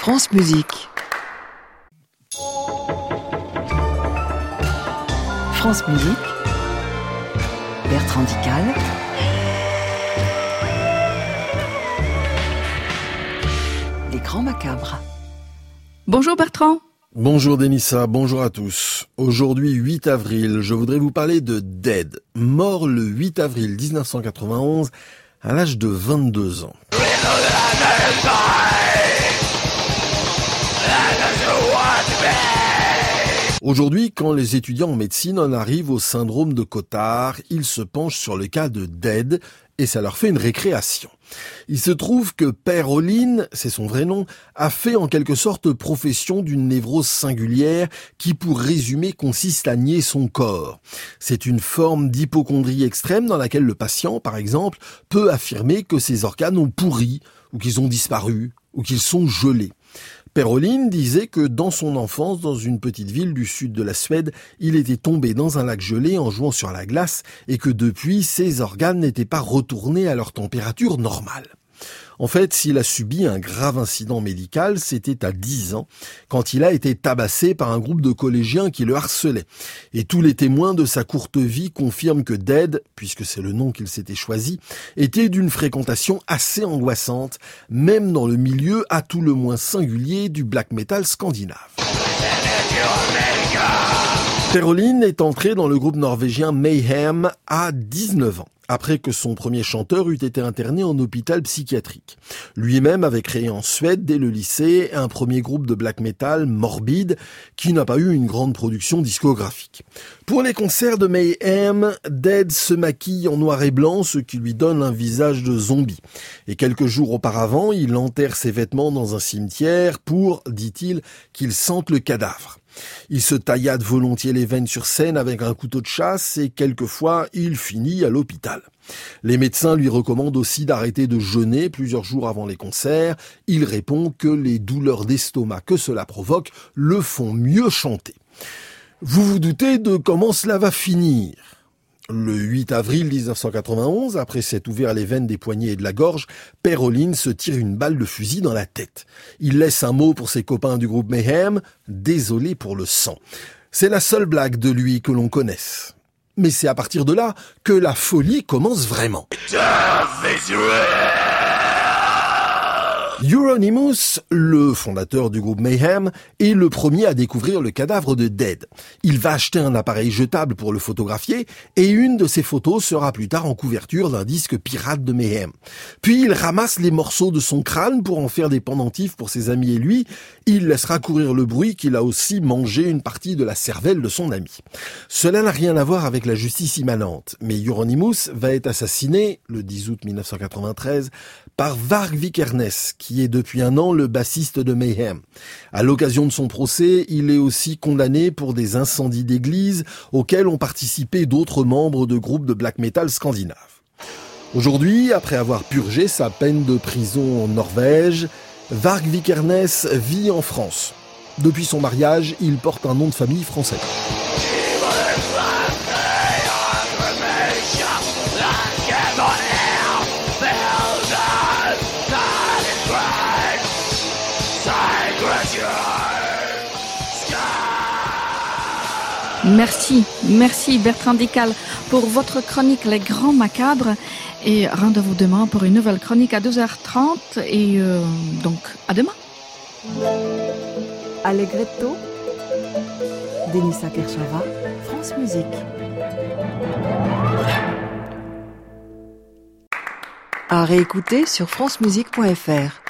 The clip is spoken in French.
France Musique. France Musique. Bertrand Dical. Les Grands Macabres. Bonjour Bertrand. Bonjour Denissa, bonjour à tous. Aujourd'hui 8 avril, je voudrais vous parler de Dead, mort le 8 avril 1991 à l'âge de 22 ans. Aujourd'hui, quand les étudiants en médecine en arrivent au syndrome de Cotard, ils se penchent sur le cas de Dead et ça leur fait une récréation. Il se trouve que Père Olin, c'est son vrai nom, a fait en quelque sorte profession d'une névrose singulière qui, pour résumer, consiste à nier son corps. C'est une forme d'hypocondrie extrême dans laquelle le patient, par exemple, peut affirmer que ses organes ont pourri, ou qu'ils ont disparu, ou qu'ils sont gelés. Père Olin disait que dans son enfance, dans une petite ville du sud de la Suède, il était tombé dans un lac gelé en jouant sur la glace et que depuis, ses organes n'étaient pas retournés à leur température normale. En fait, s'il a subi un grave incident médical, c'était à 10 ans, quand il a été tabassé par un groupe de collégiens qui le harcelaient. Et tous les témoins de sa courte vie confirment que Dead, puisque c'est le nom qu'il s'était choisi, était d'une fréquentation assez angoissante, même dans le milieu à tout le moins singulier du black metal scandinave. Père Olin est entré dans le groupe norvégien Mayhem à 19 ans. Après que son premier chanteur eut été interné en hôpital psychiatrique. Lui-même avait créé en Suède, dès le lycée, un premier groupe de black metal, Morbid, qui n'a pas eu une grande production discographique. Pour les concerts de Mayhem, Dead se maquille en noir et blanc, ce qui lui donne un visage de zombie. Et quelques jours auparavant, il enterre ses vêtements dans un cimetière pour, dit-il, qu'il sente le cadavre. Il se taillade volontiers les veines sur scène avec un couteau de chasse et quelquefois il finit à l'hôpital. Les médecins lui recommandent aussi d'arrêter de jeûner plusieurs jours avant les concerts. Il répond que les douleurs d'estomac que cela provoque le font mieux chanter. Vous vous doutez de comment cela va finir ? Le 8 avril 1991, après s'être ouvert les veines des poignets et de la gorge, Père Olin se tire une balle de fusil dans la tête. Il laisse un mot pour ses copains du groupe Mayhem, « Désolé pour le sang ». C'est la seule blague de lui que l'on connaisse. Mais c'est à partir de là que la folie commence vraiment. Euronymous, le fondateur du groupe Mayhem, est le premier à découvrir le cadavre de Dead. Il va acheter un appareil jetable pour le photographier et une de ses photos sera plus tard en couverture d'un disque pirate de Mayhem. Puis il ramasse les morceaux de son crâne pour en faire des pendentifs pour ses amis et lui. Il laissera courir le bruit qu'il a aussi mangé une partie de la cervelle de son ami. Cela n'a rien à voir avec la justice immanente, mais Euronymous va être assassiné, le 10 août 1993, par Varg Vikernes, qui est depuis un an le bassiste de Mayhem. À l'occasion de son procès, il est aussi condamné pour des incendies d'églises auxquels ont participé d'autres membres de groupes de black metal scandinaves. Aujourd'hui, après avoir purgé sa peine de prison en Norvège, Varg Vikernes vit en France. Depuis son mariage, il porte un nom de famille français. Merci Bertrand Dical pour votre chronique Les Grands Macabres et rendez-vous demain pour une nouvelle chronique à 12h30 et donc à demain. Allegretto, Denissa Kershava, France Musique. À réécouter sur francemusique.fr.